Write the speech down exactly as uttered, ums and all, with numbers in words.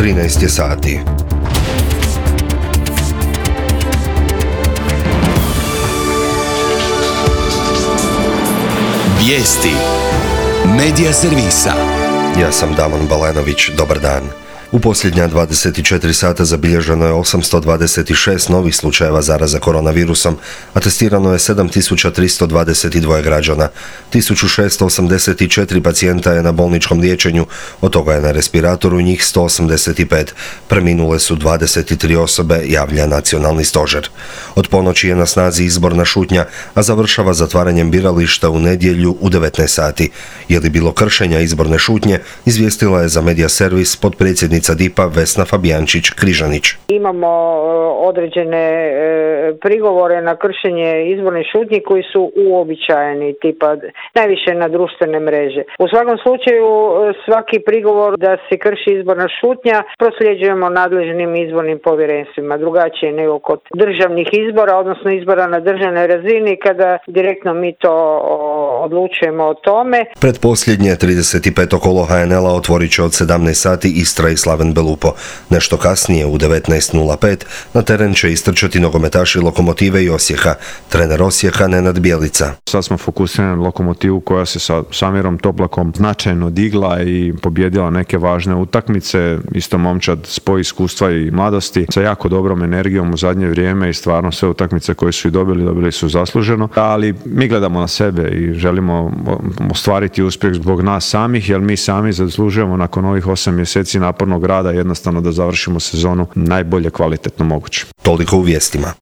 trinaest je sati. Vijesti Medija servisa. Ja sam Damon Balenović, dobar dan. U posljednja dvadeset četiri sata zabilježeno je osamsto dvadeset šest novih slučajeva zaraza koronavirusom, a testirano je sedam tisuća tristo dvadeset dva građana. tisuću šesto osamdeset četiri pacijenta je na bolničkom liječenju, od toga je na respiratoru njih sto osamdeset pet. Preminule su dvadeset tri osobe, javlja nacionalni stožer. Od ponoći je na snazi izborna šutnja, a završava zatvaranjem birališta u nedjelju u devetnaest sati. Je li bilo kršenja izborne šutnje, izvijestila je za Medija servis potpredsjednica D I P-a Vesna Fabijančić-Križanić. Imamo određene prigovore na kršenje izborne šutnje koji su uobičajeni, tipa najviše na društvene mreže. U svakom slučaju svaki prigovor da se krši izborna šutnja prosljeđujemo nadležnim izbornim povjerenstvima, drugačije nego kod državnih izbora, odnosno izbora na državnoj razini kada direktno mi to odlučujemo o tome. Pretposljednje trideset peto kolo H N L-a otvorit će od sedamnaest sati Istra i Slaven Belupo. Nešto kasnije u devetnaest nula pet na teren će istrčati nogometaši Lokomotive i Osijeka. Trener Osijeka Nenad Bjelica. Sad smo fokusirani na Lokomotivu koja se sa Samirom Toplakom značajno digla i pobjedila neke važne utakmice. Isto momčad spoj iskustva i mladosti sa jako dobrom energijom u zadnje vrijeme i stvarno sve utakmice koje su i dobili, dobili su zasluženo. Ali mi gledamo na sebe i želimo ostvariti uspjeh zbog nas samih, jer mi sami zaslužujemo nakon ovih osam mjeseci napornog rada jednostavno da završimo sezonu najbolje kvalitetno moguće. Toliko u vijestima.